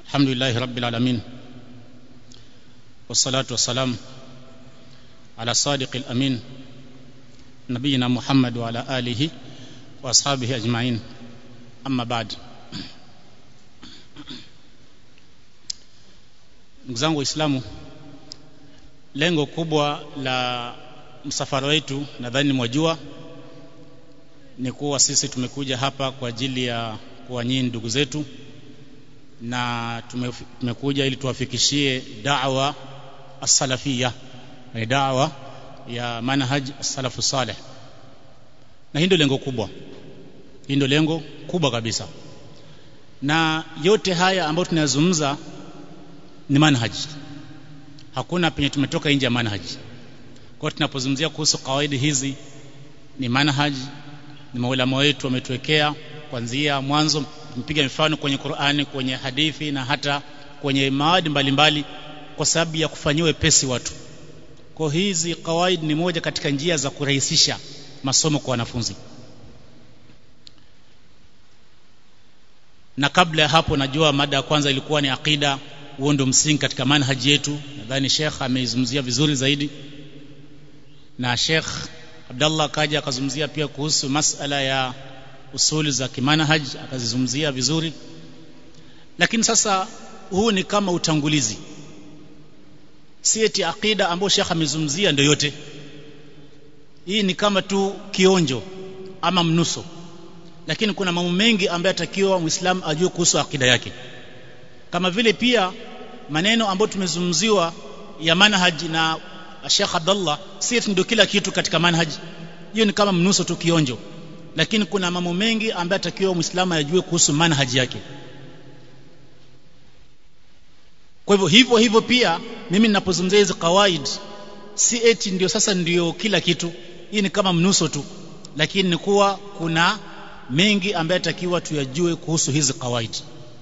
Alhamdulillahi Rabbil Alamin, wassalatu wassalamu ala sadiqil amin, nabiyina Muhammad wa ala alihi wa ashabihi ajma'in, amma ba'd. Ndugu zangu Waislamu, lengo kubwa la msafara wetu nadhani mwajua ni kuwa sisi tumekuja hapa kwa ajili ya kuwanyini ndugu zetu, na tumekuja ili tuwafikishie da'wa as-salafiyya, ni da'wa ya manhaj as-salafu salih. Na hii ndio lengo kubwa, hii ndio lengo kubwa kabisa. Na yote haya ambayo tunayazungumza ni manhaj, hakuna penye tumetoka nje ya manhaj. Kwa tunapozungumzia kuhusu kawaida hizi ni manhaj, ni maulama wetu wametuwekea kuanzia mwanzo. Tumepiga mifano kwenye Qur'ani, kwenye hadithi na hata kwenye maadi mbalimbali kwa sababu ya kufanyia wepesi watu. Kwa hizi kawaida ni moja katika njia za kurahisisha masomo kwa wanafunzi. Na kabla ya hapo, najua mada ya kwanza ilikuwa ni aqida, huo ndio msingi katika manhaji yetu. Nadhani Sheikh ameizungumzia vizuri zaidi, na Sheikh Abdullah kaja akazungumzia pia kuhusu masala ya usuli za kimanhaj, akazizungumzia vizuri. Lakini sasa huu ni kama utangulizi, si eti aqida ambayo Sheikh amezungumzia ndio yote. Hii ni kama tu kionjo ama mnuso, lakini kuna mambo mengi ambayo atakiwa Muislamu ajue kuhusu aqida yake. Kama vile pia maneno ambayo tumezungumziwa ya manhaj na Sheikh Abdullah, si eti ndio kila kitu katika manhaj. Hiyo ni kama mnuso tu, kionjo, lakini kuna mambo mengi ambayo atakiwa Muislamu ajue kuhusu manhaji yake. Kwa hivyo pia mimi ninapozungumzia hizo kawaid, si eti ndio sasa ndio kila kitu. Hii ni kama mnuso tu, lakini ni kuwa kuna mengi ambayo atakiwa tuyajue kuhusu hizi kawaid.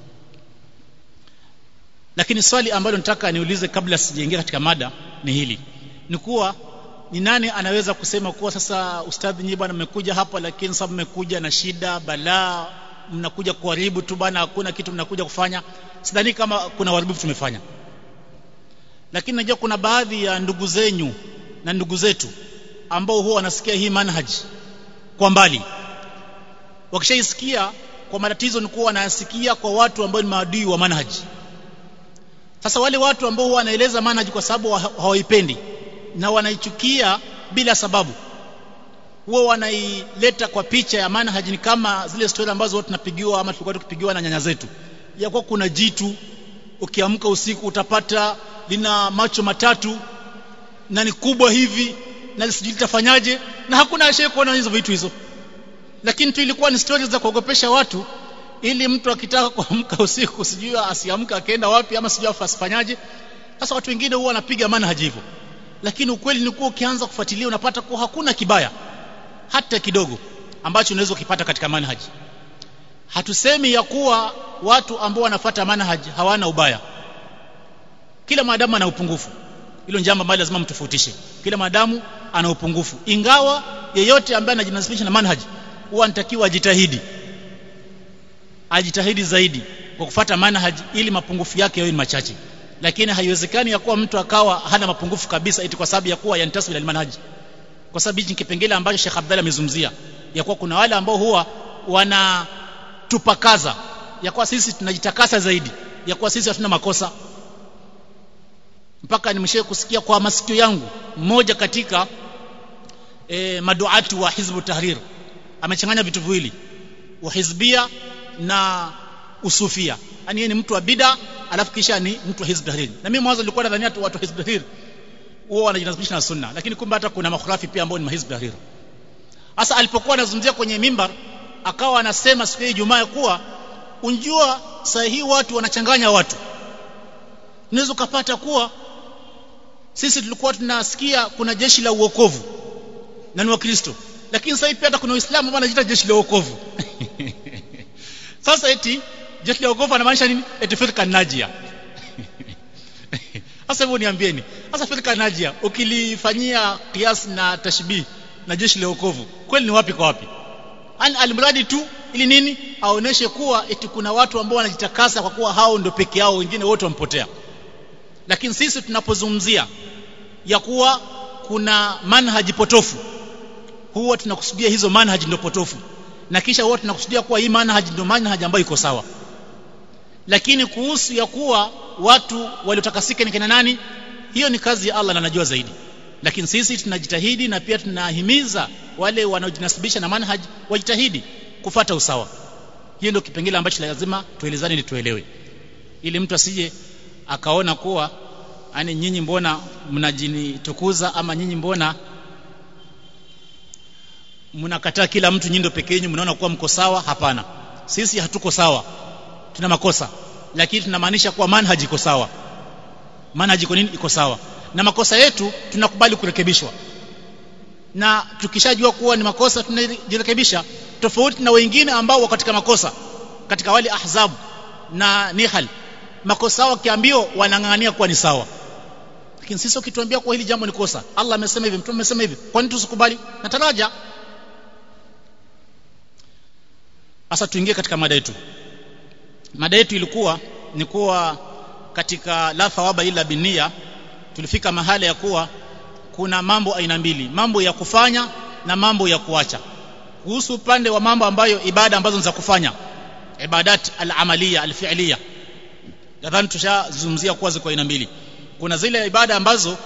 Lakini swali ambalo nataka niulize kabla sijaingia katika mada ni hili, ni kuwa ni nani anaweza kusema kuwa sasa ustadhi nyinyi bwana mmekuja hapa, lakini sababu mmekuja na shida, balaa, mnakuja kuharibu tu bwana, hakuna kitu mnakuja kufanya. Sidhani kama kuna uharibifu tumefanya. Lakini najua kuna baadhi ya ndugu zenyu na ndugu zetu ambao huwa wanasikia hii manhaj kwa mbali. Wakishaisikia, kwa matatizo ni kuwa wanasikia kwa watu ambao ni maadui wa manhaj. Sasa wale watu ambao huwa wanaeleza manhaj kwa sababu hawaipendi na wanaichukia bila sababu, huwa wanaileta kwa picha ya manhaj ni kama zile story ambazo watu tunapigiwa ama tulikuwa tukipigiwa na nyanya zetu, ya kwa kuna jitu ukiamka usiku utapata lina macho matatu na ni kubwa hivi na lisijui litafanyaje, na hakuna ashaye kuona hizo vitu hizo. Lakini tu ilikuwa ni stories za kuogopesha watu, ili mtu akitaka kuamka usiku sijui asiamka akaenda wapi ama sijui asifanyaje. Sasa watu wengine huwa wanapiga manhaj hivyo, lakini ukweli ni kuwa ukianza kufuatilia unapata kuwa hakuna kibaya hata kidogo ambacho unaweza ukipata katika manhaj. Hatusemi ya kuwa watu ambao wanafuata manhaj hawana ubaya. Kila maadamu ana upungufu, hilo jambo ambalo lazima mtofautishe. Kila maadamu ana upungufu, ingawa yeyote ambaye anajinasibisha na manhaj huwa anatakiwa ajitahidi zaidi kwa kufuata manhaj ili mapungufu yake yawe machache. Lakini haiwezekani ya kuwa mtu akawa hana mapungufu kabisa eti kwa sababu ya kuwa yantasib ila manhaj. Kwa sababu hichi kipengele ambacho Sheikh Abdalla amezungumzia, ya kuwa kuna wale ambao huwa wanatupakaza ya kuwa sisi tunajitakasa zaidi, ya kuwa sisi hatuna makosa. Mpaka nimeshaye kusikia kwa masikio yangu mmoja katika maduati wa Hizbu Tahrir amechanganya vitu viwili, uhizbia na usufia. Yaani yeye ni mtu wa bid'a alafu kisha ni mtu wa Hizbu Tahrir. Na mimi mwanzo nilikuwa nadhania watu wa Hizbu Tahrir wao wanajinasibisha na sunna, lakini kumbe hata kuna makhurafi pia ambao ni Hizbu Tahrir. Sasa alipokuwa anazungumzia kwenye mimbar, akawa anasema siku ya Ijumaa kuwa unjua sahihi watu wanachanganya watu. Unaweza kupata kuwa sisi tulikuwa tunasikia kuna jeshi la uokovu na ni Wakristo, lakini sasa hivi hata kuna Uislamu ambao wanajiita jeshi la uokovu. Sasa eti jeshi la uokovu anamaanisha nini? Eti firqa najia. Sasa hebu niambieni, sasa firqa najia ukilifanyia kiasi na tashbih na jeshi la uokovu, kweli ni wapi kwa wapi? Almradi tu ili nini? Aoneshe kuwa eti kuna watu ambao wanajitakasa kwa kuwa hao ndio peke yao, wengine wote wampotea. Lakini sisi tunapozungumzia ya kuwa kuna manhaji potofu, huwa tunakusudia hizo manhaji ndio potofu, na kisha huwa tunakusudia kuwa hii manhaji ndio manhaji ambayo iko sawa. Lakini kuhusu ya kuwa watu waliotakasika ni kina nani, hiyo ni kazi ya Allah na anajua zaidi. Lakini sisi tunajitahidi na pia tunahimiza wale wanaojinasibisha na manhaji wajitahidi kufuata usawa. Hiyo ndio kipengele ambacho lazima tuelezane ili tuelewe, ili mtu asije akaona kuwa yani nyinyi mbona mnajinitukuza, ama nyinyi mbona mnakataa kila mtu, nyinyi ndio pekee yenu mnaona kuwa mko sawa. Hapana, sisi hatuko sawa, tuna makosa, lakini tunamaanisha kuwa manhaji iko sawa. Manhaji iko nini? Iko sawa, na makosa yetu tunakubali kurekebishwa, na tukishajua kuwa ni makosa tunajirekebisha, tofauti na wengine ambao wako katika makosa, katika wale ahzab na nihal. Makosa yao kiambio wanang'ang'ania kuwa ni sawa, lakini sisi ukituambia kuwa hili jambo ni kosa, Allah amesema hivi, mtume amesema hivi, kwa nini tusikubali? Na taraja. Sasa tuingie katika mada yetu. Mada yetu ilikuwa ni kuwa katika la thawaba ila binia, tulifika mahali ya kuwa kuna mambo aina mbili, mambo ya kufanya na mambo ya kuacha. Kuhusu upande wa mambo ambayo ibada ambazo ni za kufanya, ibadat al-amaliya al-fi'liya, nadhani tushazungumzia kuwa ziko aina mbili. Kuna zile ibada ambazo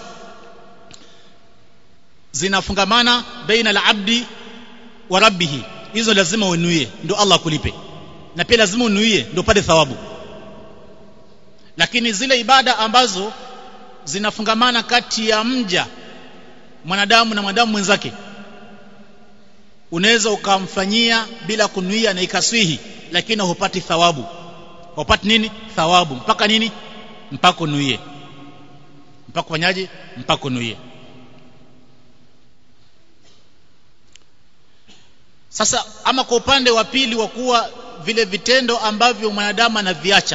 zinafungamana baina al-abdi wa rabbih, hizo lazima unuie ndio Allah akulipe, na pia lazima unuie ndio upate thawabu. Lakini zile ibada ambazo zinafungamana kati ya mja mwanadamu na mwanadamu mwenzake, unaweza ukamfanyia bila kunuia na ikaswihi, lakini hupati thawabu. Hupati nini? Thawabu. Mpaka nini? Mpaka unuie. Mpaka kufanyaje? Mpaka unuie. Sasa ama kwa upande wa pili wa kuwa vile vitendo ambavyo mwanadamu anaviacha,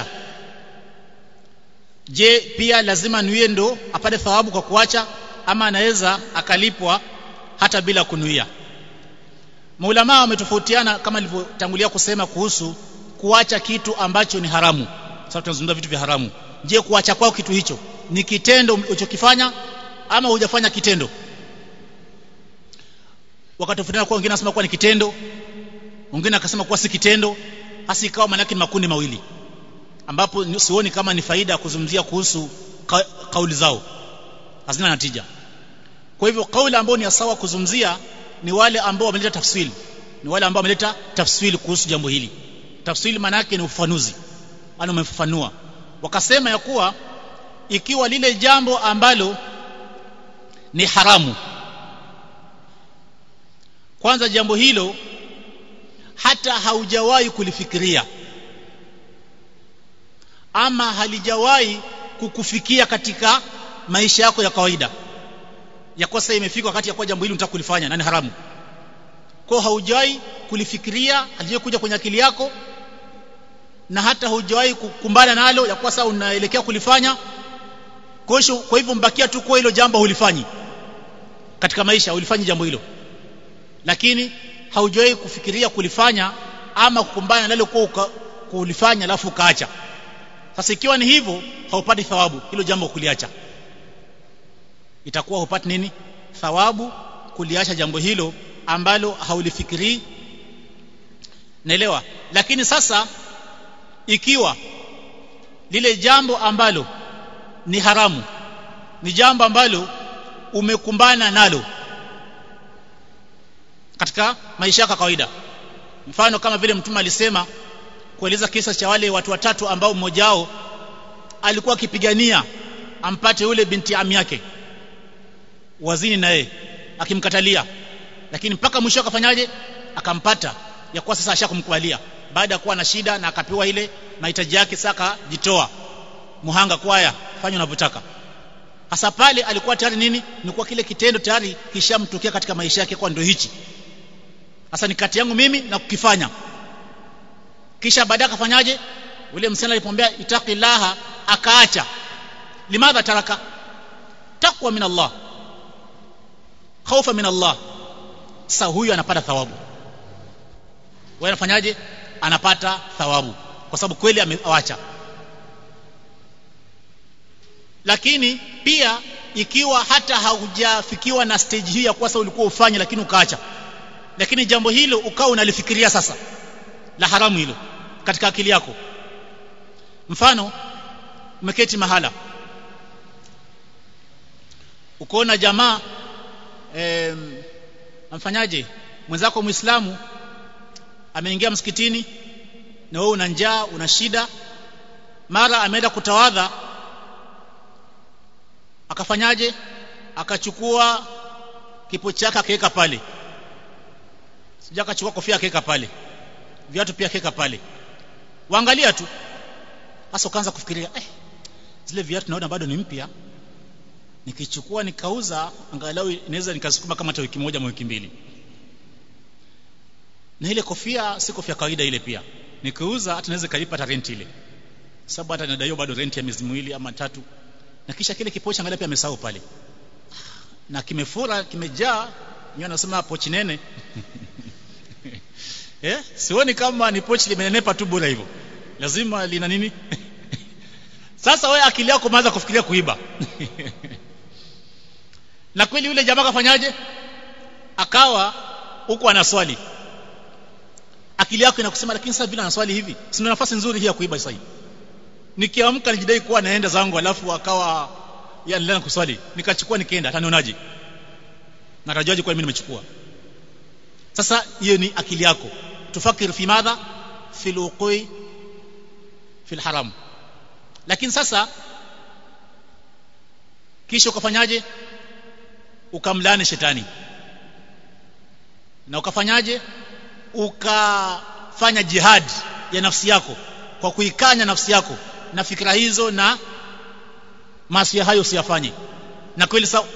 je, pia lazima nuie ndo apate thawabu kwa kuacha, ama anaweza akalipwa hata bila kunuia? Maulama wametofautiana kama nilivyotangulia kusema kuhusu kuacha kitu ambacho ni haramu. Sasa tunazungumza vitu vya haramu. Je, kuacha kwao kitu hicho ni kitendo ulichokifanya ama hujafanya kitendo? Wakatofautiana, kwa wengine nasema kuwa ni kitendo, wengine akasema kuwa si kitendo. Hasa ikawa maana yake ni makundi mawili, ambapo sioni kama ni faida ya kuzungumzia kuhusu kauli zao, hazina natija. Kwa hivyo kauli ambao ni sawa kuzungumzia ni wale ambao wameleta tafsiri, ni wale ambao wameleta tafsiri kuhusu jambo hili. Tafsiri maana yake ni ufafanuzi, ana umefafanua. Wakasema ya kuwa ikiwa lile jambo ambalo ni haramu, kwanza jambo hilo hata haujawahi kulifikiria ama halijawahi kukufikia katika maisha yako ya kawaida, ya kosa imefika wakati ya kwa jambo hili unataka kulifanya na ni haramu, kwa haujawahi kulifikiria, halijawahi kuja kwenye akili yako, na hata haujawahi kukumbana nalo ya kwa sasa unaelekea kulifanya. Kwa hivyo mbakia tu kwa hilo jambo hulifanyi katika maisha, ulifanyi jambo hilo, lakini haujawahi kufikiria kulifanya ama kukumbana nalo kwa kulifanya alafu kaacha. Sasa ikiwa ni hivyo, haupati thawabu hilo jambo kuliacha. Itakuwa hupati nini? Thawabu kuliacha jambo hilo ambalo haulifikiri. Naelewa? Lakini sasa ikiwa lile jambo ambalo ni haramu ni jambo ambalo umekumbana nalo katika maisha yako kawaida, mfano kama vile Mtume alisema kueleza kisa cha wale watu watatu ambao mmoja wao alikuwa akipigania ampate yule binti ami yake wazini naye, akimkatalia, lakini mpaka mwisho akafanyaje? Akampata, ya kuwa sasa ashakumkubalia baada ya kuwa na shida, na akapewa ile mahitaji yake, sasa akajitoa muhanga kwa haya, fanya unavyotaka. Hasa pale alikuwa tayari nini? Ni kwa kile kitendo tayari kishamtokea katika maisha yake, kwa ndio hichi sasa ni kati yangu mimi na kukifanya. Kisha baadaye akafanyaje? Ule msichana alipomwambia itaqillaha, akaacha. Limadha taraka? Taqwa min Allah, khawfa min Allah. Sasa huyu anapata thawabu. wewe unafanyaje? Anapata thawabu kwa sababu kweli ameacha. Lakini pia ikiwa hata haujafikiwa na stage hii ya kwa sababu ulikuwa ufanye lakini ukaacha, lakini jambo hilo ukao unalifikiria sasa la haramu hilo katika akili yako. Mfano, umeketi mahala ukoona jamaa amfanyaje, mwenzako Muislamu ameingia msikitini na wewe una njaa, una shida, mara ameenda kutawadha, akafanyaje? Akachukua kipo chake akaweka pale, sija akachukua kofia akaweka pale, viatu pia akaweka pale, waangalia tu. Sasa ukaanza kufikiria zile viatu naona bado ni mpya, nikichukua nikauza angalau inaweza nikasukuma kama hata wiki moja au wiki mbili. Na ile kofia si kofia kawaida ile, pia nikiuza hata naweza kalipa rent ile, sababu hata nadaiwa bado rent ya miezi miwili ama 3. Na kisha kile kipochi angalia pia amesahau pale, na kimefura kimejaa, yeye anasema pochi nene sioni kama ni pochi limenenepa tu bora hivyo, lazima lina nini sasa wewe akili yako umeanza kufikiria kuiba na kweli yule jamaa kafanyaje? Akawa huko anaswali, akili yako inakusema lakini sasa vile anaswali hivi sina nafasi nzuri hii ya kuiba sasa hivi, nikiamka nijidai kuwa naenda zangu, alafu akawa yanaendelea kuswali, nikachukua nikaenda, atanionaje? Narajaje kwa mimi nimechukua? Sasa hiyo ni akili yako, tufakiri fi madha fil uqui fil haram. Lakini sasa kisha ukafanyaje? Ukamlaani shetani, na ukafanyaje? Ukafanya jihad ya nafsi yako kwa kuikanya nafsi yako na fikra hizo na maasi hayo usiyafanye, na kweli sasa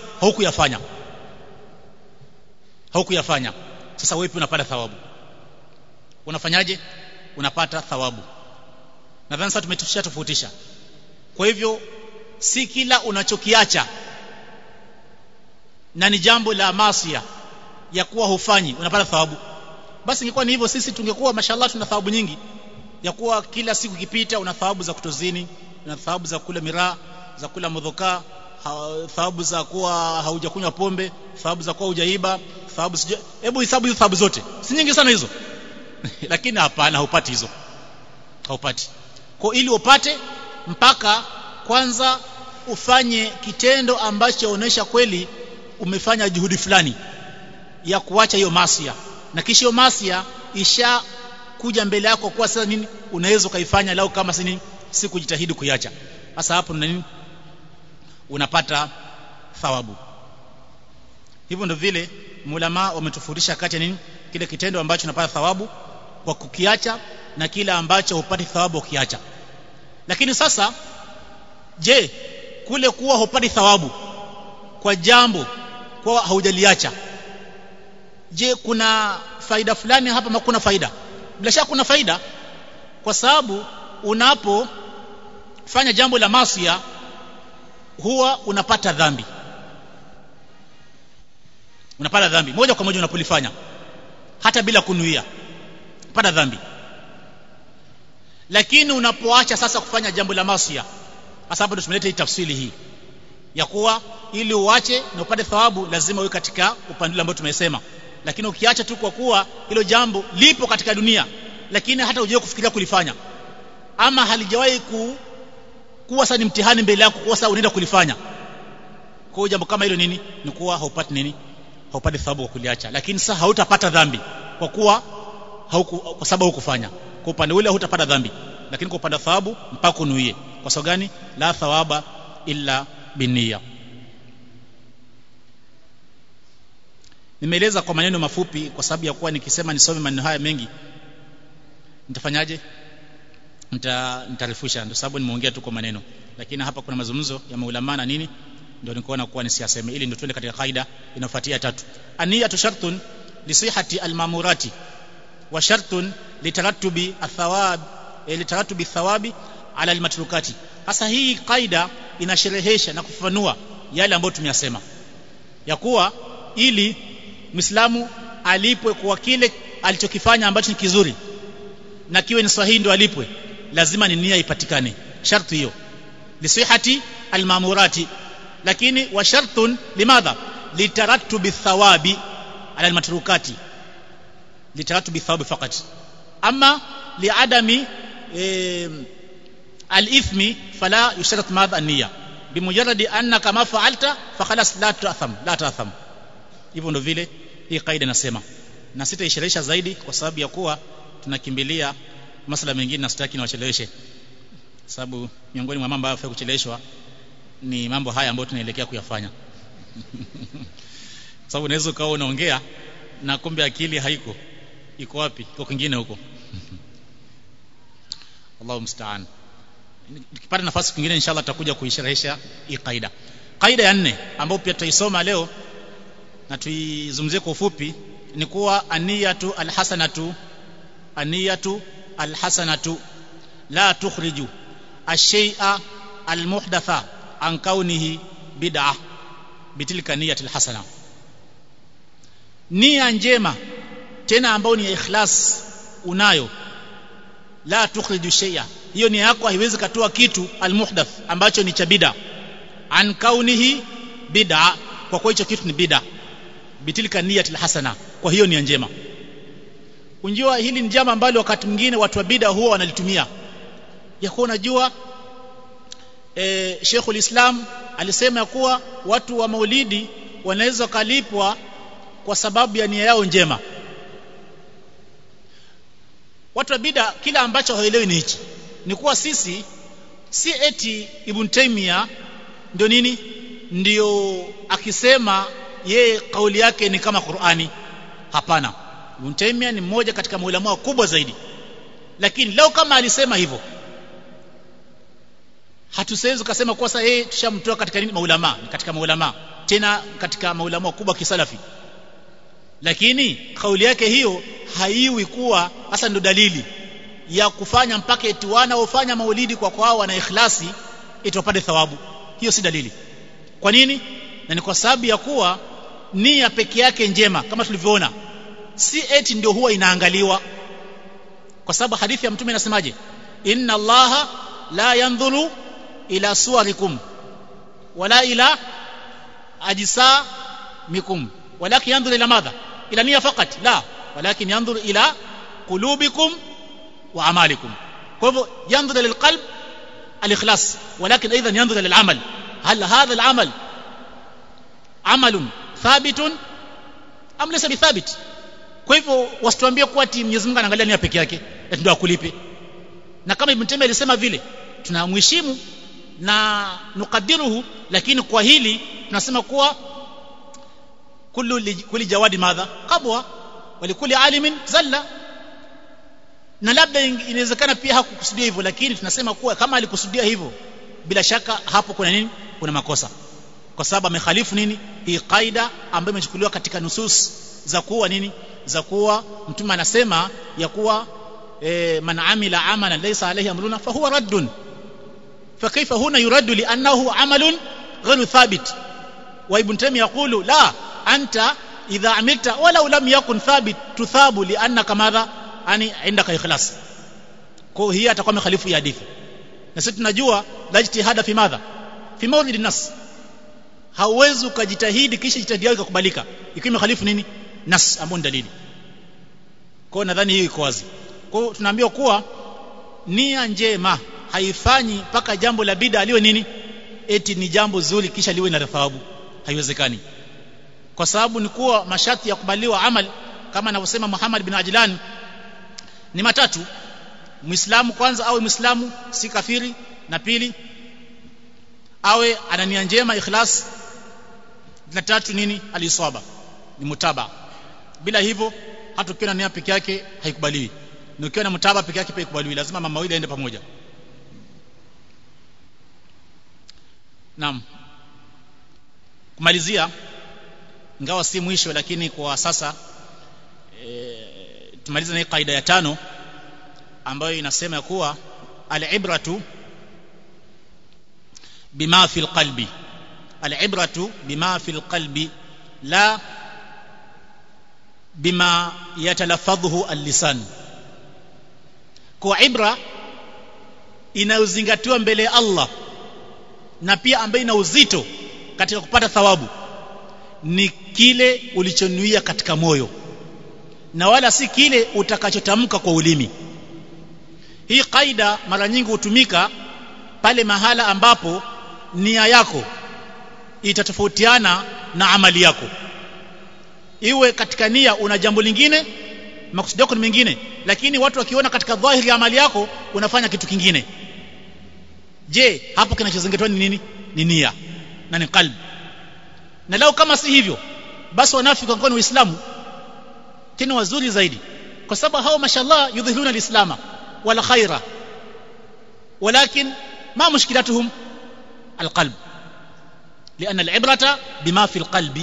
haukuyafanya. Sasa wewe unapata thawabu. Unafanyaje? Unapata thawabu. Nadhani sasa tumetushia tofautisha. Kwa hivyo si kila unachokiacha na ni jambo la maasi ya kuwa hufanyi unapata thawabu. Basi ingekuwa ni hivyo, sisi tungekuwa mashallah tuna thawabu nyingi, ya kuwa kila siku kipita una thawabu za kutozini, una thawabu za kula miraa, za kula modhoka, thawabu za kuwa haujakunywa pombe, thawabu za kuwa hujaiba, thawabu hebu hesabu hizo thawabu zote, si nyingi sana hizo lakini hapana, haupati hizo, haupati. Kwa ili upate, mpaka kwanza ufanye kitendo ambacho inaonyesha kweli umefanya juhudi fulani ya kuacha hiyo maasi, na kisha hiyo maasi isha kuja mbele yako kwa sasa nini unaweza kaifanya lao kama si kujitahidi kuiacha. Sasa hapo nini unapata thawabu. Hivyo ndio vile ulama wametofautisha kati ya nini kile kitendo ambacho unapata thawabu kwa kukiacha na kile ambacho hupati thawabu ukiacha. Lakini sasa je, kule kuwa hupati thawabu kwa jambo kwa haujaliacha, je kuna faida fulani hapa? Hakuna faida. Bila shaka kuna faida, kwa sababu unapofanya jambo la maasi huwa unapata dhambi. Unapata dhambi moja kwa moja unapolifanya, hata bila kunuia unapata dhambi. Lakini unapoacha sasa kufanya jambo la maasi, hasa hapo tumeleta hii tafsiri hii ya kuwa ili uache na upate thawabu lazima uwe katika upande ambao tumesema. Lakini ukiacha tu kwa kuwa hilo jambo lipo katika dunia lakini hata hujawahi kufikiria kulifanya, ama halijawahi kuwa sasa ni mtihani mbele yako kwa sasa unaenda kulifanya, kwa jambo kama hilo nini ni kuwa haupati nini, haupati thawabu kwa kuliacha. Lakini sasa hautapata dhambi kwa kuwa kwa sababu hukufanya. Kwa upande ule hutapata dhambi, lakini kwa upande thawabu mpaka unuie. Kwa sababu gani? La thawaba illa binniya. Nimeeleza kwa maneno mafupi kwa sababu ya kuwa nikisema nisome maneno haya mengi nitafanyaje? Nitarefusha, ndio sababu nimeongea tu kwa maneno. Lakini hapa kuna mazungumzo ya maulama na nini, ndio nikaona kuwa nisiyaseme, ili ndio tuende katika kaida inayofuatia 3. Aniyatu shartun li sihhati al-mamurati wa shartun litarattubi athawab, litarattubi thawabi ala al-matrukati. Sasa hii kaida inasherehesha na kufafanua yale ambayo tumeyasema, ya kuwa ili Muislamu alipwe kwa kile alichokifanya ambacho ni kizuri na kiwe ni sahihi ndio alipwe, lazima ni nia ipatikane, sharti hiyo lisihati almamurati. Lakini wa shartun limadha litarattubi thawabi ala almatrukati, litarattubi thawabi faqat, amma liadami alithmi fala yusharat madha an-niyya bimujarradi annaka ma fa'alta fa khalas la ta'tham. Hivyo ndio vile hii kaida nasema, na sitaisherehesha zaidi kwa sababu ya kuwa tunakimbilia masuala mengine na sitaki niwacheleweshe, sababu miongoni mwa mambo ambayo hayafai kucheleweshwa ni mambo haya ambayo tunaelekea kuyafanya. Sababu unaweza ukawa unaongea na kumbe akili haiko, iko wapi? Iko kwingine huko. Allahu musta'an. Nikipata nafasi nyingine inshallah tutakuja kuisherehesha hii kaida. Kaida ya 4 ambayo pia tutaisoma leo na tuizungumzie kwa ufupi ni kuwa aniyatu alhasanatu la tukhriju ash-shay'a almuhdatha an kaunihi bid'ah bitilka niyati alhasana. Nia njema tena ambayo ni ya ikhlas unayo, la tukhriju shay'a, hiyo nia yako haiwezi katoa kitu almuhdath ambacho ni cha bid'a, an kaunihi bid'a, kwa kuwa hicho kitu ni bid'a, bitilka niyati alhasana, kwa hiyo nia njema. Unjua hili ni jambo ambalo wakati mwingine watu wa bid'a huwa wanalitumia, ya kuwa unajua Sheikhul Islam alisema kuwa watu wa maulidi wanaweza kalipwa kwa sababu ya nia yao njema. Watu wa bid'a kila ambacho hawaelewi ni hichi, ni kuwa sisi si eti Ibn Taymiyyah ndio nini, ndio akisema yeye kauli yake ni kama Qur'ani. Hapana, Ibn Taymiyyah ni mmoja katika maulama wakubwa zaidi, lakini leo kama alisema hivyo hatusiwezi kusema kwa sasa yeye tushamtoa katika nini maulama, katika maulama tena katika maulama wakubwa kisalafi. Lakini kauli yake hiyo haiwi kuwa hasa ndo dalili ya kufanya mpaka eti wanaofanya maulidi kwa kwao wana ikhlasi itopate thawabu. Hiyo si dalili. Kwa nini? Na ni kwa sababu ya kuwa nia peke yake njema kama tulivyoona si eti ndio huwa inaangaliwa, kwa sababu hadithi ya mtume inasemaje? Inna Allaha la yanzuru ila suwarikum wala ila ajsamikum walakin yanzuru ila madha, ila nia fakat, la walakin yanzuru ila qulubikum wa amalikum. Kwa hivyo yanzuru lilqalb alikhlas, walakin aidan yanzuru lilamal, hal hadha alamal amalun thabitun am laysa bithabit. Kwa hivyo wasituambie kuwa ati Mwenyezi Mungu anaangalia nia peke yake ndio akulipe. Na kama Ibn Taymiyyah alisema vile tunamheshimu na nukadiruhu, lakini kwa hili tunasema kuwa kulli jawadi madha qabwa wa likulli alimin zalla. Na labda inawezekana pia hakukusudia hivyo, lakini tunasema kuwa kama alikusudia hivyo bila shaka hapo kuna nini, kuna makosa, kwa sababu amekhalifu nini hii kaida ambayo imechukuliwa katika nusus za kuwa nini, za kuwa mtume anasema ya kuwa man amila amalan laysa alayhi amruna fa huwa raddun. Fa kayfa huna yuraddu li annahu amalun ghayru thabit. Wa Ibn Taymiyyah yaqulu la anta idha amilta walau lam yakun thabit tuthabu li annaka madha ani indaka ikhlas. Kwa hiyo atakuwa amekhalifu ya hadithi, na sisi tunajua la ijtihada fi madha fi mawlid an-nas. Hauwezi ukajitahidi kisha jitihadi yako ikakubalika ikiwa imekhalifu nini nas ambao ni dalili. Kwa nadhani hiyo iko wazi. Kwa hiyo tunaambiwa kuwa nia njema haifanyi mpaka jambo la bid'a liwe nini eti ni jambo zuri kisha liwe na thawabu. Haiwezekani, kwa sababu ni kuwa masharti ya kubaliwa amal kama anavyosema Muhammad bin Ajlan ni matatu. Muislamu kwanza awe Muislamu si kafiri, na pili awe ana nia njema ikhlas, na tatu nini aliswaba ni mutaba. Bila hivyo hata ukiwa na nia peke yake haikubaliwi, na ukiwa na mutaba peke yake pia haikubaliwi, lazima mama mawili aende pamoja. Naam, kumalizia ingawa si mwisho, lakini kwa sasa tumaliza na kaida ya 5 ambayo inasema ya kuwa al-ibratu bima fil qalbi, al-ibratu bima fil qalbi la bima yatalafadhu al-lisan. Kwa ibra inayozingatiwa mbele ya Allah na pia ambayo ina uzito katika kupata thawabu ni kile ulichonuia katika moyo na wala si kile utakachotamka kwa ulimi. Hii kaida mara nyingi hutumika pale mahala ambapo nia yako itatofautiana na amali yako. Iwe katika nia una jambo lingine, makusudi yako ni mengine, lakini watu wakiona katika dhahiri ya amali yako unafanya kitu kingine. Je, hapo kinachozingatiwa ni nini? Ni nia na ni qalbi. Na lao kama si hivyo, basi wanafiki wangekuwa ni Waislamu tena wazuri zaidi, kwa sababu hao mashallah yudhihiruna alislama wala khaira, walakin ma mushkilatuhum alqalb, لأن العبرة بما في القلب.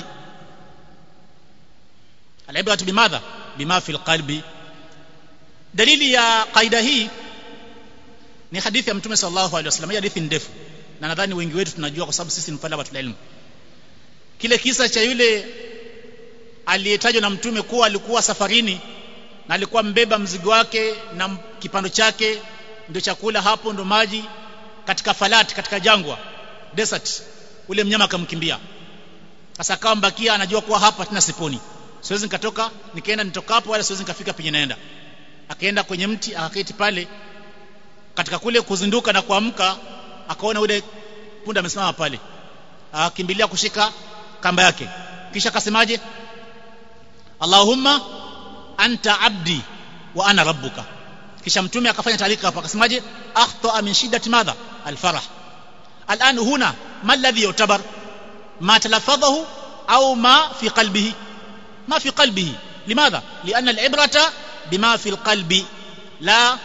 العبرة بماذا؟ بما في القلب. dalili ya kaida hii ni hadithi ya Mtume sallallahu alaihi wasallam. Hii hadithi ndefu na nadhani wengi wetu tunajua kwa sababu sisi ni talabatul ilm. Kile kisa cha yule aliyetajwa na Mtume kuwa alikuwa safarini na alikuwa mbeba mzigo wake na kipando chake ndio chakula, hapo ndo maji, katika falati, katika jangwa, desert. Ule mnyama akamkimbia. Sasa akawa mbakia anajua kuwa hapa tena siponi, siwezi nikatoka, nikaenda nitoka hapo wala siwezi nikafika penye naenda. Akaenda kwenye mti akaketi pale. Katika kule kuzinduka na kuamka akaona ule punda amesimama pale, akakimbilia kushika kamba yake, kisha akasemaje, Allahumma anta abdi wa ana rabbuka. Kisha Mtume akafanya taarika hapo akasemaje, akhta min shiddati madha alfarah. الآن هنا ما الذي يعتبر؟ ما تلفظه أو ما في قلبه؟ ما في قلبه. لماذا؟ لأن العبرة بما في القلب لا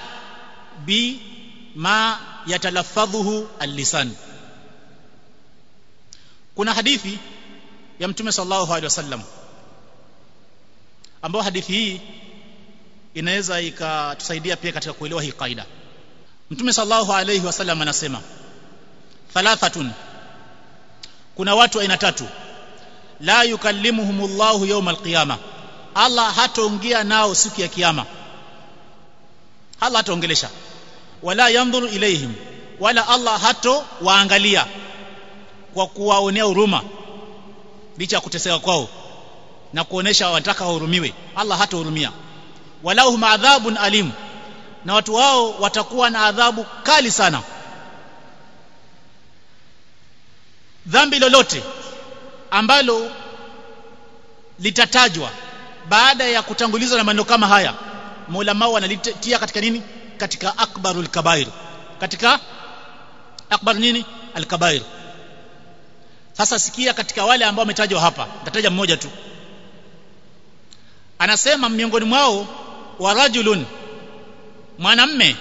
بما يتلفظه اللسان. kuna hadithi ya Mtume sallallahu alaihi wasallam ambayo hadithi hii inaweza ikatusaidia pia katika kuelewa hii kaida. Mtume sallallahu alaihi wasallam anasema, thalathatun, kuna watu aina tatu, la yukallimuhumullahu yawm alqiyama, Allah hataongea nao siku ya kiyama, Allah hataongelesha, wala yanzuru ilaihim, wala Allah hato waangalia kwa kuwaonea huruma licha ya kuteseka kwao na kuonesha wanataka wahurumiwe, Allah hatahurumia. Wala hum adhabun alim, na watu wao watakuwa na adhabu kali sana. Dhambi lolote ambalo litatajwa baada ya kutangulizwa na maneno kama haya, maulama wanalitia katika nini? Katika akbarul kabair, katika akbar nini? Al-kabair. Sasa sikia, katika wale ambao wametajwa hapa nitataja mmoja tu. Anasema miongoni mwao wa rajulun, mwanamme,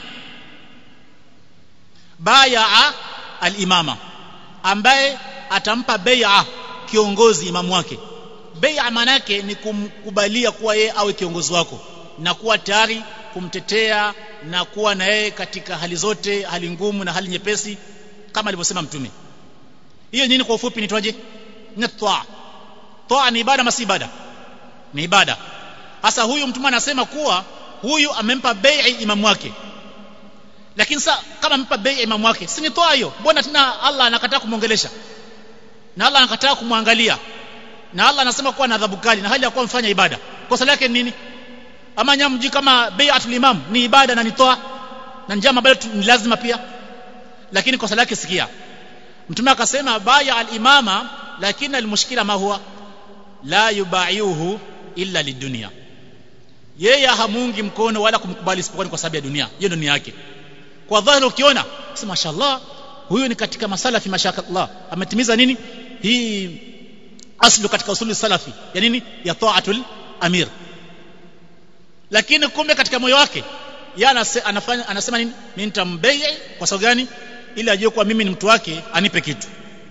bai'a al-imama, ambaye atampa bai'a kiongozi imamu wake. Bai'a maana yake ni kumkubalia kuwa yeye awe kiongozi wako na kuwa tayari kumtetea na kuwa na yeye katika hali zote, hali ngumu na hali nyepesi, kama alivyosema Mtume. Hiyo nini kwa ufupi nitwaje? Ni toa. Toa ni ibada, masi ibada? Ni ibada. Sasa huyu Mtume anasema kuwa huyu amempa bai'a imamu wake. Lakini sasa kama amempa bai'a imamu wake, si ni toa hiyo? Mbona tena Allah anakataa kumuongelesha? Na Allah anakataa kumwangalia. Na Allah anasema kuwa na adhabu kali na hali ya kuwa mfanya ibada. Kosa lake ni nini? Ama nyamji kama bai'atul imam ni ibada na ni toa na njama bado ni lazima pia. Lakini kosa lake sikia. Mtume akasema bai'a al-imama, lakini al-mushkila ma huwa la yubai'uhu illa lidunya. Yeye hamungi mkono wala kumkubali isipokuwa kwa sababu ya dunia. Hiyo ndio nia yake. Kwa dhahiri ukiona, sema mashaallah, huyu ni katika masalafi mashallah, ametimiza nini? Hii aslu katika usuli salafi ya nini? Ya ta'atul amir. Lakini kumbe katika moyo wake yeye anasema nini? Mimi nitambai kwa sababu gani? Ili ajue kwa mimi ni mtu wake, anipe kitu.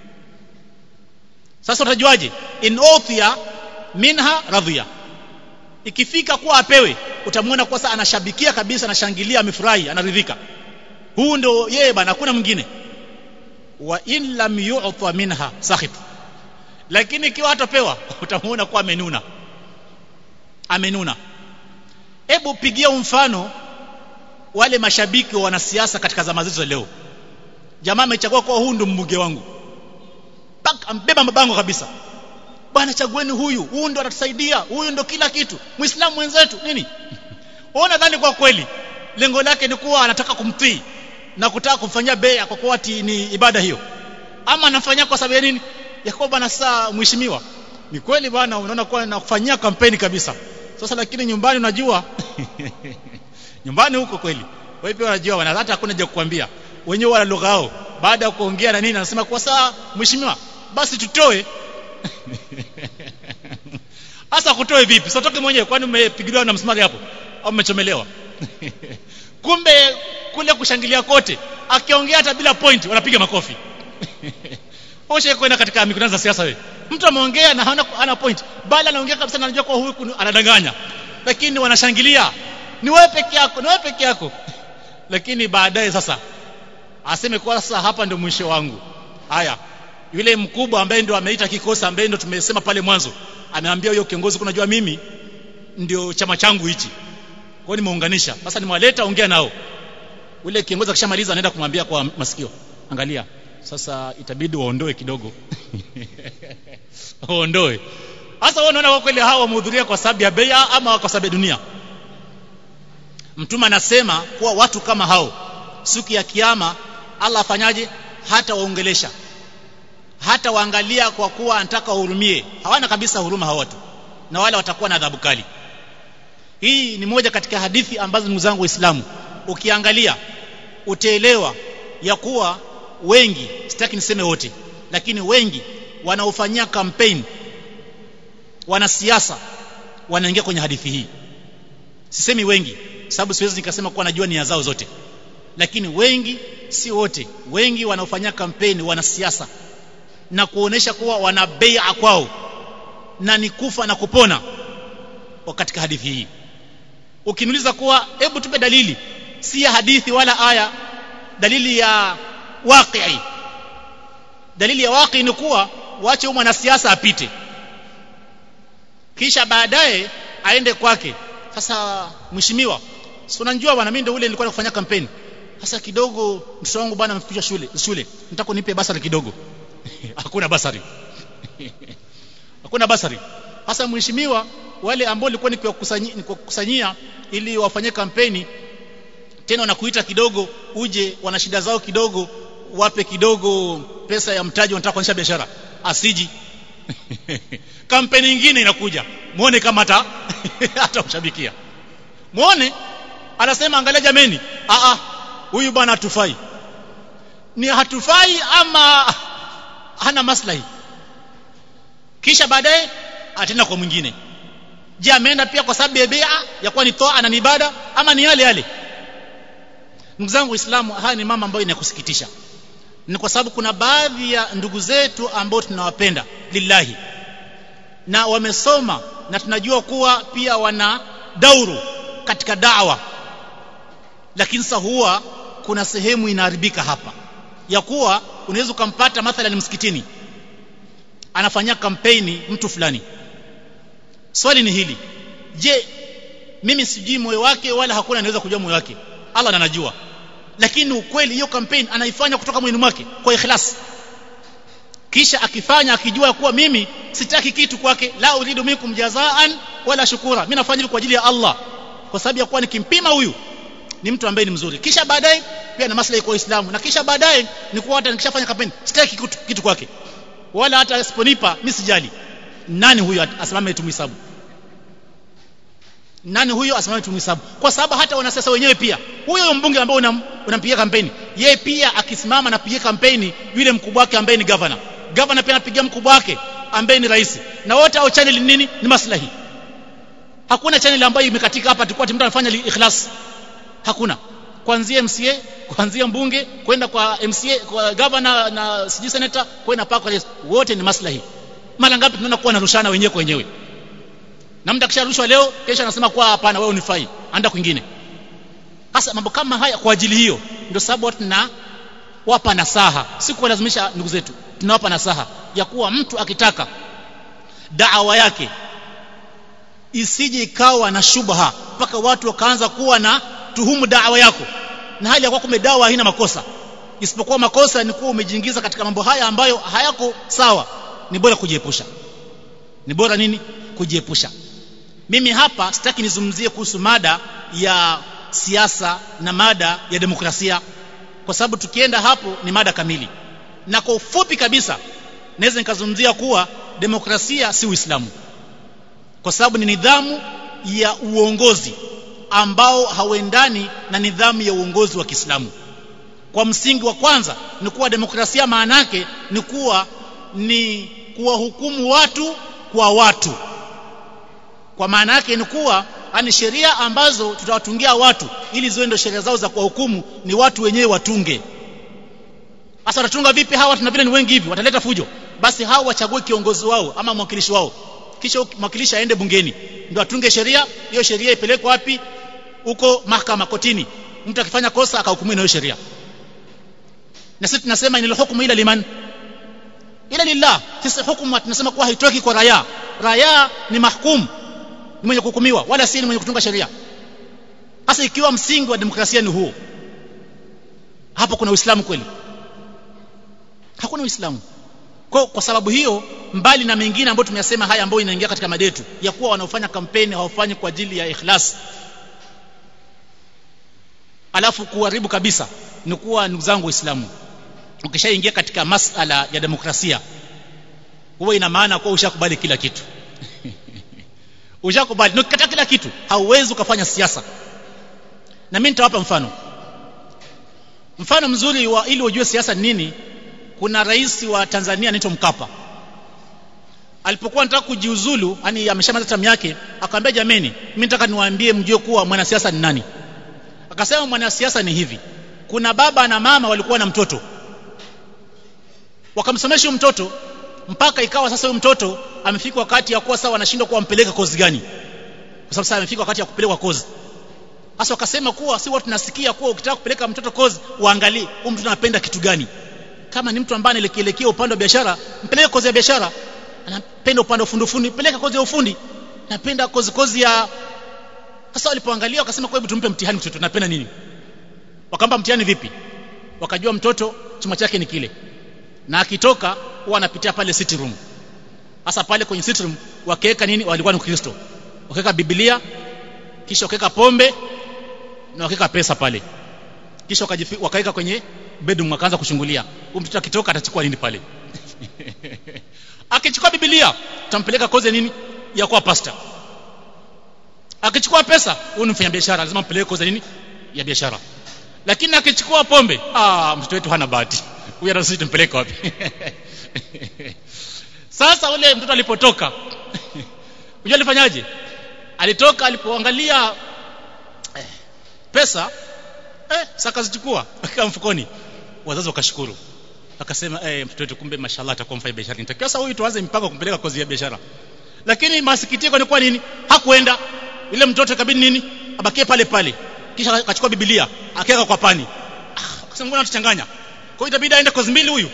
Sasa utajuaje? In uthiya minha radhiya, ikifika kuwa apewe utamuona kwa sasa anashabikia kabisa, anashangilia, amefurahi, anaridhika. Huu ndio yeye bana, hakuna mwingine. Wa in lam yu'ta minha sakhit, lakini ikiwa hatapewa utamuona kwa amenuna. amenuna. Hebu pigia mfano wale mashabiki wa wanasiasa katika zama zetu leo. Jamaa amechagua kwa huyu ndo mbunge wangu, ambeba mabango kabisa, bwana chagueni huyu ndo atatusaidia, huyu ndo kila kitu, muislamu mwenzetu nini. Ona dhani kwa kweli lengo lake ni kuwa anataka kumtii na kutaka kumfanyia bea kwa kuwa ni ibada hiyo, ama anafanyia kwa sababu ya nini? Ya kwa bwana saa mheshimiwa, ni kweli bwana unaona kwa anakufanyia kampeni kabisa. Sasa lakini nyumbani unajua nyumbani huko kweli wewe pia unajua wana hata hakuna haja kukuambia wenyewe wala lugha yao. Baada ya kuongea na nini anasema kwa saa mheshimiwa basi tutoe. Asa kutoe vipi? Sio toke mwenyewe, kwani umepigiliwa na msumari hapo au umechomelewa? Kumbe kule kushangilia kote akiongea hata bila point wanapiga makofi. Oshe kwenda katika mikutano za siasa wewe. Mtu ameongea na hana point, bali anaongea kabisa na anajua kwa huyu anadanganya. Lakini wanashangilia. Ni wewe peke yako, ni wewe peke yako. Lakini baadaye sasa aseme kwa sasa hapa ndio mwisho wangu. Haya. Yule mkubwa ambaye ndio ameita kikosi ambaye ndio tumesema pale mwanzo, ameambia huyo kiongozi kunajua mimi ndio chama changu hichi. Kwa hiyo nimeunganisha. Sasa nimewaleta ongea nao. Ule kiongozi akishamaliza anaenda kumwambia kwa masikio, angalia sasa itabidi waondoe kidogo. Waondoe. Sasa wao wanaona kweli hawa wamehudhuria kwa sababu ya bai'a ama kwa sababu ya dunia. Mtume anasema kuwa watu kama hao siku ya kiyama Allah afanyaje? Hata waongelesha, hata waangalia kwa kuwa anataka wahurumie. Hawana kabisa huruma hao watu, na wale watakuwa na adhabu kali. Hii ni moja katika hadithi ambazo ndugu zangu Waislamu ukiangalia utaelewa ya kuwa wengi, sitaki niseme wote, lakini wengi wanaofanyia campaign wanasiasa wanaingia kwenye hadithi hii. Sisemi wengi sababu siwezi nikasema kuwa najua nia zao zote, lakini wengi, si wote, wengi wanaofanyia campaign wanasiasa na kuonesha kuwa wana bai'a kwao na ni kufa na kupona katika hadithi hii. Ukiniuliza kuwa hebu tupe dalili, si ya hadithi wala aya, dalili ya waqi. Dalili ya waqi ni kuwa waache mwanasiasa apite, kisha baadaye aende kwake. Sasa mheshimiwa, si unajua bwana mimi ndio ule nilikuwa nafanya kampeni. Sasa kidogo mtoto wangu bwana amefikisha shule. Nataka nipe basari kidogo. Hakuna basari. Hakuna basari. Sasa mheshimiwa, wale ambao nilikuwa nikiwakusanyia ili wafanye kampeni tena wanakuita kidogo uje, wana shida zao kidogo, wape kidogo pesa ya mtaji, wanataka kuanzisha biashara. Asiji. Kampeni nyingine inakuja. Muone kama hata mshabikia. Muone anasema angalia jameni, huyu bwana hatufai. Ni hatufai ama hana maslahi? Kisha baadaye atenda kwa mwingine. Je, ameenda pia kwa sababu ya bai'a ya kuwa ni toa na ni ibada ama ni yale yale? Ndugu zangu Waislamu, haya ni mama ambayo inakusikitisha. Ni kwa sababu kuna baadhi ya ndugu zetu ambao tunawapenda lillahi na wamesoma na tunajua kuwa pia wana dauru katika da'wa, lakini sasa huwa kuna sehemu inaharibika hapa ya kuwa unaweza kumpata mathalan msikitini anafanya kampeni mtu fulani. Swali ni hili, je, mimi sijui moyo wake wala hakuna anaweza kujua moyo wake, Allah anajua. Lakini ukweli hiyo kampeni anaifanya kutoka moyoni mwake kwa ikhlas. Kisha akifanya akijua kuwa mimi sitaki kitu kwake, la uridu minkum jazaan wala shukura, mimi nafanya kwa ajili ya Allah, kwa sababu ya kuwa nikimpima huyu ni mtu ambaye ni mzuri. Kisha baadaye pia na maslahi kwa Uislamu, na kisha baadaye ni kuwa hata nikishafanya kampeni sitaki kitu kwake, wala hata asiponipa mimi sijali. Nani huyo asimame tumhesabu? Nani huyo asimame tumhesabu? Kwa sababu hata wanasiasa wenyewe pia, huyo mbunge ambaye unampigia kampeni, yeye pia akisimama na pigia kampeni yule mkubwa wake ambaye ni governor pia anapigia mkubwa wake ambaye ni rais, na wote hao channel nini? Ni maslahi. Hakuna channel ambayo imekatika hapa tukua mtu anafanya ikhlas. Hakuna. Kuanzia MCA, kuanzia mbunge kwenda kwa MCA, kwa governor na sijui senator, kwenda paka wote ni maslahi. Mara ngapi tunaona kuwa narushana wenyewe kwa wenyewe, na mtu akisharushwa leo kesho anasema kwa hapana wewe unifai, anda kwingine. Sasa mambo kama haya, kwa ajili hiyo ndio sababu watu tunawapa nasaha, si kuwalazimisha ndugu zetu, tunawapa nasaha ya kuwa mtu akitaka da'wa yake isije ikawa na shubha mpaka watu wakaanza kuwa na tuhumu da'wa yako, na hali ya kuwa dawa haina makosa, isipokuwa makosa ni kuwa umejiingiza katika mambo haya ambayo hayako sawa. Ni bora kujiepusha, ni bora nini? Kujiepusha. Mimi hapa sitaki nizungumzie kuhusu mada ya siasa na mada ya demokrasia, kwa sababu tukienda hapo ni mada kamili, na kwa ufupi kabisa naweza nikazungumzia kuwa demokrasia si Uislamu, kwa sababu ni nidhamu ya uongozi ambao hauendani na nidhamu ya uongozi wa Kiislamu. Kwa msingi wa kwanza ni kuwa demokrasia maana yake ni kuwa ni kuwahukumu watu kwa watu. Kwa maana yake ni kuwa ani sheria ambazo tutawatungia watu ili ziwe ndio sheria zao za kuwahukumu ni watu wenyewe watunge. Sasa watatunga vipi hawa? Tuna vile ni wengi hivi, wataleta fujo. Basi hao wachague kiongozi wao ama mwakilishi wao, kisha mwakilishi aende bungeni ndio atunge sheria. Hiyo sheria ipelekwe wapi? Huko mahakama, kotini. Mtu akifanya kosa akahukumiwa na hiyo sheria. Na sisi tunasema inal hukmu ila liman, ila lillah. Sisi hukumu tunasema kuwa haitoki kwa raia. Raia ni mahkum, ni mwenye kuhukumiwa, wala si ni mwenye kutunga sheria. Sasa ikiwa msingi wa demokrasia ni huo, hapo kuna Uislamu kweli? Hakuna Uislamu. Kwa sababu hiyo, mbali na mengine ambayo tumeyasema haya ambayo inaingia katika mada yetu ya kuwa wanaofanya kampeni hawafanyi kwa ajili ya ikhlas, alafu kuharibu kabisa, ni kuwa ndugu zangu Waislamu, ukishaingia katika masala ya demokrasia huwa ina maana kwa ushakubali kila kitu. Ushakubali, na ukikataa kila kitu hauwezi ukafanya siasa. Na mimi nitawapa mfano mzuri wa ili ujue siasa ni nini. Kuna rais wa Tanzania anaitwa Mkapa. Alipokuwa anataka kujiuzulu, yani ameshamaliza term yake, akamwambia jameni, mimi nataka niwaambie mjue kuwa mwanasiasa ni nani. Akasema mwanasiasa ni hivi: kuna baba na mama walikuwa na mtoto, wakamsomesha huyo mtoto mpaka ikawa sasa huyo mtoto amefika wakati ya kuwa sawa anashindwa kuwa ampeleka kozi gani, kwa sababu sasa amefika wakati ya kupelekwa kozi. Sasa wakasema kuwa si watu tunasikia kuwa ukitaka kupeleka mtoto kozi uangalie huyo mtoto anapenda kitu gani. Kama ni mtu ambaye anaelekea upande wa biashara, mpeleke kozi ya biashara. Anapenda upande wa ufundi, peleka kozi ya ufundi. Anapenda kozi ya. Sasa walipoangalia wakasema kwa hebu tumpe mtihani mtoto anapenda nini. Wakampa mtihani vipi? Wakajua mtoto chuma chake ni kile, na akitoka huwa anapitia pale sitting room. Sasa pale kwenye sitting room wakaweka nini? Walikuwa ni Kristo, wakaweka Biblia, kisha wakaweka pombe na wakaweka pesa pale, kisha wakaweka kwenye bedroom, wakaanza kushungulia huyu mtoto akitoka atachukua nini pale. Akichukua Biblia tampeleka kozi ya nini? Ya kuwa pastor. Akichukua pesa, huyu ni mfanyabiashara, lazima mpeleke kozi ya nini? Ya biashara. Lakini akichukua pombe, mtoto wetu hana bahati, huyu anasisi tumpeleke wapi? Sasa ule mtoto alipotoka, unajua alifanyaje? Alitoka, alipoangalia pesa, saka zichukua akika mfukoni. Wazazi wakashukuru, akasema mtoto wetu kumbe mashallah atakuwa mfanya biashara, nitakiwa sasa huyu tuanze mpango kumpeleka kozi ya biashara. Lakini masikitiko ni kwa nini hakuenda? Ile mtoto kabidi nini? Abakie pale pale, kisha akachukua Biblia akaweka kwa pani. Akasema mbona tuchanganya, kwa hiyo itabidi aende kozi mbili huyu.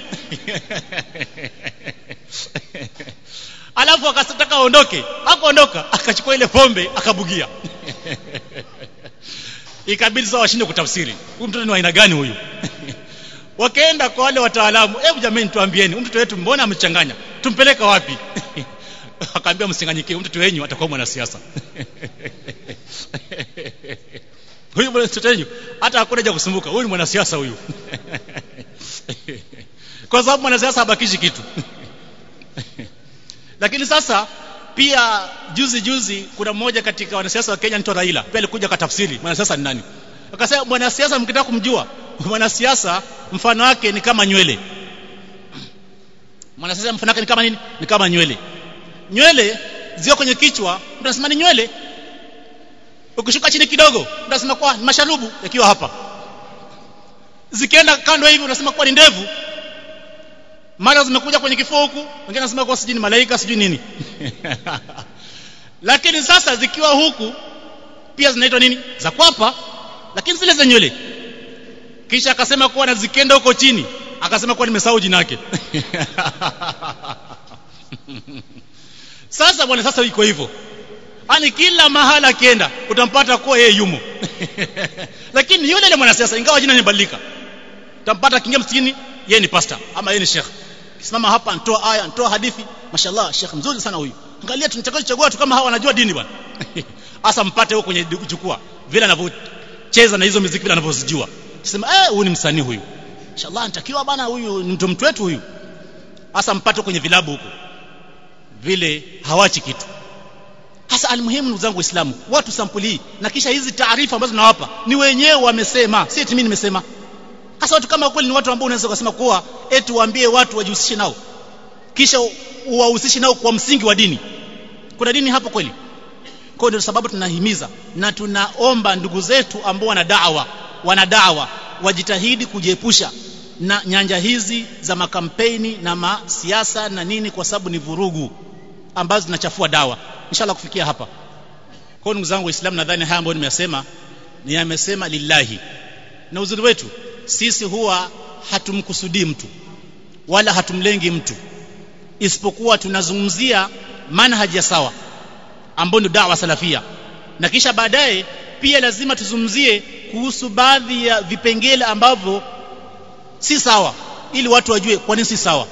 Alafu akataka aondoke, hakuondoka, akachukua ile pombe akabugia. Ikabidi sasa washinde kutafsiri huyu mtoto ni wa aina gani huyu. Wakaenda kwa wale wataalamu, hebu jamani tuambieni mtoto wetu mbona amechanganya, tumpeleka wapi? Akaambia msinganyike, mtoto wenyu atakuwa mwanasiasa. Huyu mtoto wenyu hata hakuna haja kusumbuka, huyu ni mwanasiasa huyu. Kwa sababu mwanasiasa habakishi kitu. Lakini sasa pia juzi kuna mmoja katika wanasiasa wa Kenya anaitwa Raila, pia alikuja katafsiri mwanasiasa ni nani. Akasema mwanasiasa mkitaka kumjua, mwanasiasa mfano wake ni kama nywele. Mwanasiasa mfano wake ni kama nini? Ni kama nywele. Nywele zio kwenye kichwa, unasema ni nywele. Ukishuka chini kidogo, unasema kwa ni masharubu yakiwa hapa. Zikienda kando hivi unasema kwa ni ndevu. Mara zimekuja kwenye kifua huku, wengine wanasema kwa sijui ni malaika sijui nini. Lakini sasa zikiwa huku pia zinaitwa nini? Za kwapa, lakini zile za nywele. Kisha akasema kwa nazikenda huko chini, akasema kwa nimesahau jina lake. Sasa bwana, sasa iko hivyo. Ani kila mahala akienda utampata kwa yeye yumo. Lakini yule ile mwanasiasa ingawa jina limebadilika, utampata kingia msikini yeye ni pastor ama yeye ni sheikh. Kisimama hapa anatoa aya, anatoa hadithi, mashallah sheikh mzuri sana huyu. Angalia tunataka kuchagua tu kama hawa wanajua dini bwana. Asa mpate huko kwenye jukwaa vile anavyocheza na hizo muziki vile anavyozijua. Sema huyu ni msanii huyu. Inshallah anatakiwa bana, huyu ni mtu wetu huyu. Asa mpate kwenye vilabu huko vile hawachi kitu. Hasa almuhimu ndugu zangu Waislamu, watu sampuli hii na kisha hizi taarifa ambazo nawapa ni wenyewe wamesema, si eti mimi nimesema. Hasa watu kama kweli ni watu ambao unaweza kusema kuwa eti waambie watu wajihusishe nao, kisha uwahusishe nao kwa msingi wa dini. Kuna dini hapo kweli? Kwa ndio sababu tunahimiza na tunaomba ndugu zetu ambao wana da'wa wajitahidi kujiepusha na nyanja hizi za makampeni na masiasa na nini, kwa sababu ni vurugu ambazo zinachafua dawa. Inshallah kufikia hapa. Kwa ndugu zangu Waislamu, nadhani haya ambayo nimesema lillahi. Na uzuri wetu sisi huwa hatumkusudii mtu wala hatumlengi mtu, isipokuwa tunazungumzia manhaji ya sawa ambayo ni da'wa salafia, na kisha baadaye pia lazima tuzungumzie kuhusu baadhi ya vipengele ambavyo si sawa, ili watu wajue kwa nini si sawa.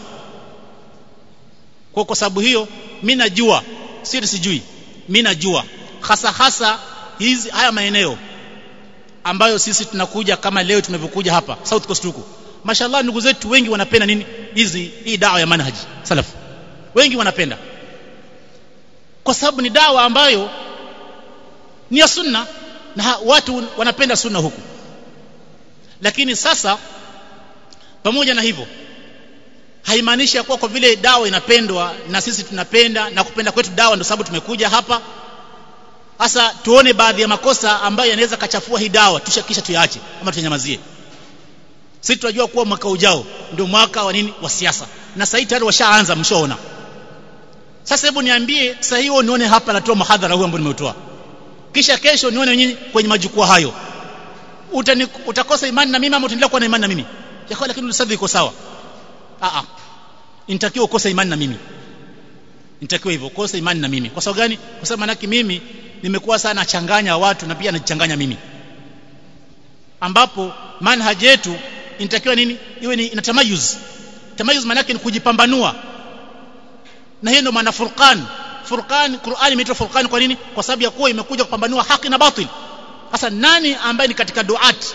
Kwa sababu hiyo mimi najua, sijui, mimi najua hasa haya maeneo ambayo sisi tunakuja kama leo tumevyokuja hapa South Coast huko. Mashallah ndugu zetu wengi wanapenda nini? Hii dawa ya manhaji salaf. Wengi wanapenda. Kwa sababu ni dawa ambayo ni ya sunna na watu wanapenda sunna huku. Lakini sasa pamoja na hivyo haimaanishi kwa vile dawa inapendwa na sisi tunapenda na kupenda kwetu dawa ndio sababu tumekuja hapa. Sasa tuone baadhi ya makosa ambayo yanaweza kachafua hii dawa kisha tuyaache ama tunyamazie. Sisi tunajua kuwa mwaka ujao ndio mwaka wa nini? Wa siasa. Na sasa tayari washaanza, mshaona. Sasa hebu niambie sasa hiyo nione hapa natoa muhadhara huu ambao nimeutoa. Kisha kesho nione nyinyi kwenye majukwaa hayo. Utakosa imani na mimi ama utaendelea kuwa na imani na mimi? Yakao lakini ulisadhi iko sawa. Inatakiwa ukosa imani na mimi. Inatakiwa hivyo ukosa imani na mimi. Kwa sababu gani? Kwa sababu manaki mimi nimekuwa sana nachanganya watu na pia nachanganya mimi. Ambapo manhaji yetu inatakiwa nini? Iwe ni inatamayuz. Tamayuz maana yake ni kujipambanua. Na hiyo ndio maana Furqan, Qur'ani imeitwa Furqan kwa nini? Kwa sababu ya kuwa imekuja kupambanua haki na batil. Sasa nani ambaye ni katika duat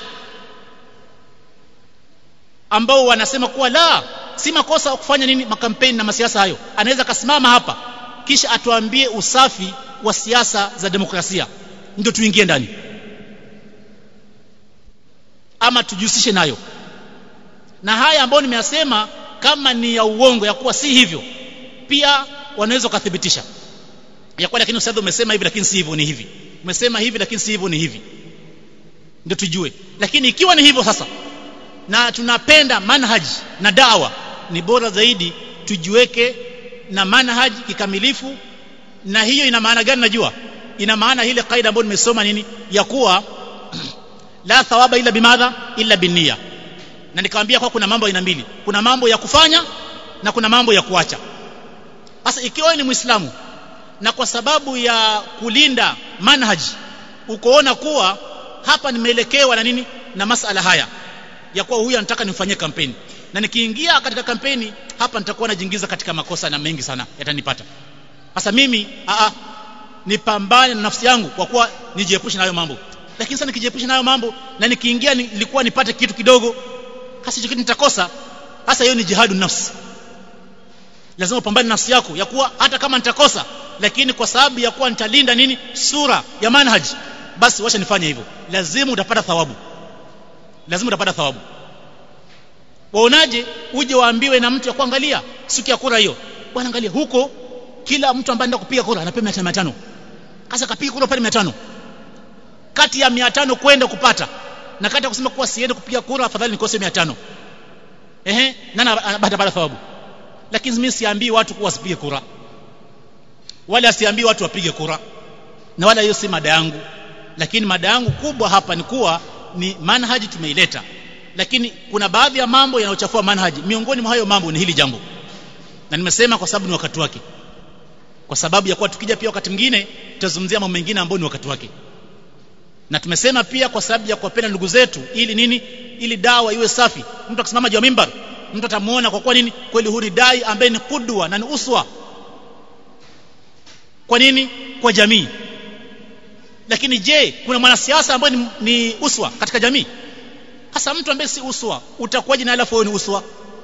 ambao wanasema kuwa la si makosa kufanya nini makampeni na masiasa hayo, anaweza kasimama hapa kisha atuambie usafi wa siasa za demokrasia ndio tuingie ndani ama tujihusishe nayo? Na haya ambayo nimeyasema kama ni ya uongo ya kuwa si hivyo, pia wanaweza kuthibitisha ya kuwa lakini ustadhi umesema hivi lakini si hivyo, ni hivi. Umesema hivi lakini si hivyo, ni hivi. Ndio tujue. Lakini ikiwa ni hivyo sasa na tunapenda manhaji na dawa, ni bora zaidi tujiweke na manhaji kikamilifu. Na hiyo ina maana gani? Najua ina maana ile kaida ambayo nimesoma nini ya kuwa la thawaba illa bimadha illa binniya. Na nikamwambia kwa kuna mambo aina mbili, kuna mambo ya kufanya na kuna mambo ya kuacha. Sasa ikiwa ni Muislamu na kwa sababu ya kulinda manhaji ukoona kuwa hapa nimeelekewa na nini na masala haya ya kuwa huyu anataka nimfanyie kampeni, na nikiingia katika kampeni hapa nitakuwa najiingiza katika makosa na mengi sana yatanipata. Sasa mimi nipambane na nafsi yangu kwa kuwa nijiepushe na hayo mambo. Lakini sasa nikijiepusha na hayo mambo na nikiingia nilikuwa nipate kitu kidogo, hasa hicho kitu nitakosa. Sasa hiyo ni jihadu nafsi. Lazima upambane nafsi yako ya kuwa hata kama nitakosa, lakini kwa sababu ya kuwa nitalinda nini sura ya manhaji, basi wacha nifanye hivyo. Lazima utapata thawabu. Waonaje uje waambiwe na mtu ya kuangalia siku ya kura hiyo, bwana angalia huko kila mtu ambaye anataka kupiga kura anapewa 500. Sasa kapiga kura pale 500. Kati ya 500 kwenda kupata na kati ya kusema kuwa siende kupiga kura afadhali nikose 500. Nani anapata thawabu? Lakini mimi siambii watu kuwa wasipige kura, wala siambii watu wapige kura, na wala hiyo si mada yangu. Lakini mada yangu kubwa hapa ni kuwa ni manhaji tumeileta, lakini kuna baadhi ya mambo yanayochafua manhaji. Miongoni mwa hayo mambo ni hili jambo, na nimesema kwa sababu ni wakati wake, kwa sababu ya kuwa tukija pia wakati mwingine tutazungumzia mambo mengine ambayo ni wakati wake. Na tumesema pia kwa sababu ya kuwapenda ndugu zetu, ili nini? Ili dawa iwe safi. Mtu akisimama juu ya mimbar, mtu atamuona kwa kuwa nini? Kweli huyu dai ambaye ni kudwa na ni uswa. Kwa nini? Kwa jamii. Lakini je, kuna mwanasiasa ambaye ni uswa katika jamii? Hasa mtu ambaye si uswa, utakuwaje na alafu wewe ni uswa?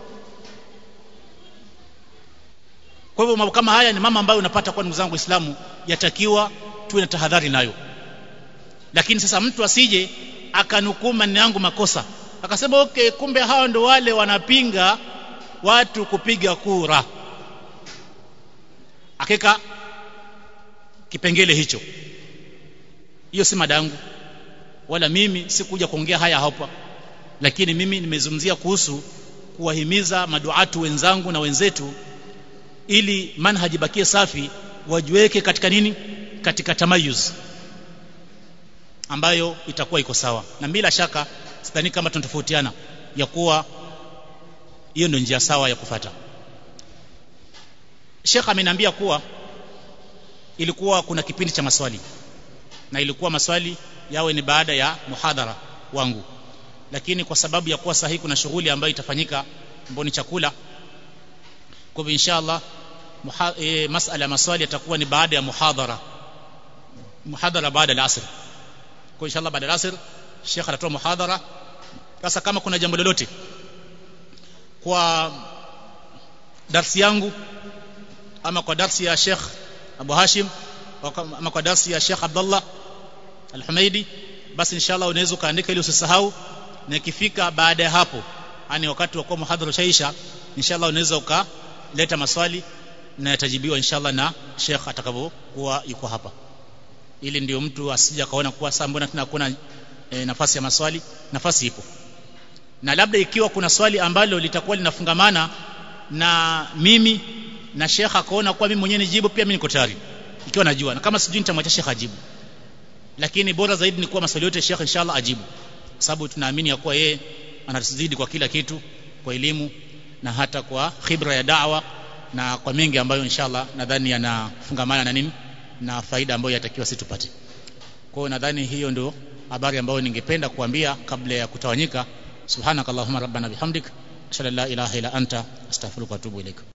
Kwa hivyo mambo kama haya ni mama ambayo unapata kwa ndugu zangu Waislamu yatakiwa tuwe na tahadhari nayo. Lakini sasa mtu asije akanukuu maneno yangu makosa, akasema okay, kumbe hao ndo wale wanapinga watu kupiga kura, akeka kipengele hicho. Hiyo si madangu, wala mimi sikuja kuongea haya hapa, lakini mimi nimezungumzia kuhusu kuwahimiza maduatu wenzangu na wenzetu ili manhaji bakie safi, wajiweke katika nini? Katika tamayuz ambayo itakuwa iko sawa. Na bila shaka sidhani kama tunatofautiana ya kuwa hiyo ndio njia sawa ya kufuata. Sheikh ameniambia kuwa ilikuwa kuna kipindi cha maswali, na ilikuwa maswali yawe ni baada ya muhadhara wangu, lakini kwa sababu ya kuwa sahihi kuna shughuli ambayo itafanyika mboni chakula, kwa hivyo inshallah masala maswali yatakuwa ni baada ya muhadhara baada ya asr. Kwa inshallah baada ya asr Sheikh atatoa muhadhara. Sasa kama kuna jambo lolote kwa darsi yangu ama kwa darsi ya Sheikh Abu Hashim ama kwa darsi ya Sheikh Abdullah Al-Humaidi, basi inshallah unaweza kaandika ili usisahau, na ikifika baada ya hapo, yani wakati wa kwa muhadhara shaisha, inshallah unaweza ukaleta maswali na yatajibiwa inshallah na Sheikh atakapokuwa yuko hapa, ili ndio mtu asija kaona kuwa sasa mbona tunakuwa nafasi ya maswali. Nafasi ipo, na labda ikiwa kuna swali ambalo litakuwa linafungamana na mimi na Sheikh akaona kuwa mimi mwenyewe nijibu, pia mimi niko tayari ikiwa najua, na kama sijui nitamwacha Sheikh ajibu. Lakini bora zaidi ni kuwa maswali yote Sheikh inshallah ajibu, sababu tunaamini ya kuwa yeye anazidi kwa kila kitu, kwa elimu na hata kwa khibra ya da'wa, na kwa mengi ambayo inshallah nadhani yanafungamana na nini, na faida ambayo yatakiwa sisi tupate. Kwa hiyo nadhani hiyo ndio habari ambayo ningependa kuambia kabla ya kutawanyika. Subhanakallahumma rabbana bihamdik, ashhadu an la ilaha illa anta, astaghfiruka wa atubu ilaik.